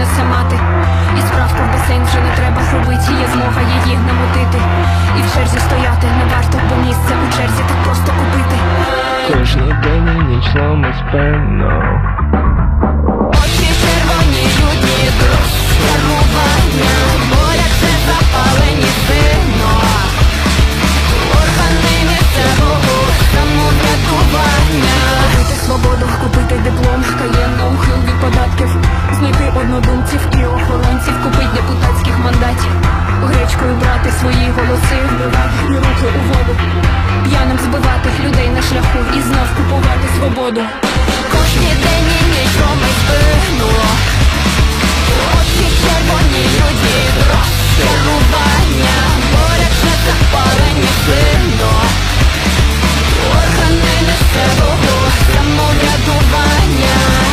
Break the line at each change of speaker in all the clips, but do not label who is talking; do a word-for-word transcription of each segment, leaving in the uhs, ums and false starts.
навчилася мати. І справку в басейн вже не треба робити, є змога її намутити. І в черзі стояти не варто, бо місце у черзі так просто купити.
Кожний день і ніч ломить спину.
Очі червоні, люті, розчарування, боляче запалені сильно. Органи місцевого самоврядування. Купити свободу, купити диплом, каєнно, ухил від податків, знайти однодумців і охоронців, купить депутатських мандатів, гречкою брати свої голоси, вбивати і руки у воду, п'яним збивати людей на шляху і знов купувати свободу. Кожні день і ніч ромить спину. Очі червоні, люди, розчарування, боляче запалені сильно. Органи місцевого самоврядування.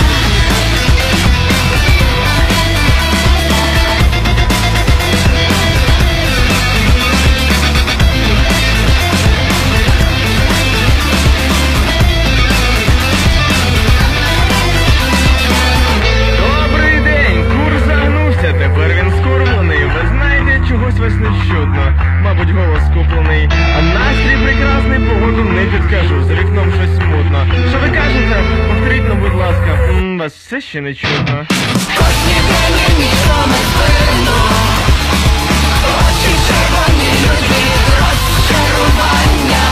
Добрий день, кур загнувся, тепер він скормлений. Ви знаєте, чогось вас не чутно, мабуть, голос куплений. А настрій прекрасний, погоду не підкажу, за вікном щось смутно. Що ви кажете? Повторіть, ну, будь ласка, М, вас все ще не чутно.
Кожні день і ніч ромить спину. Очі червоні, люди, розчарування,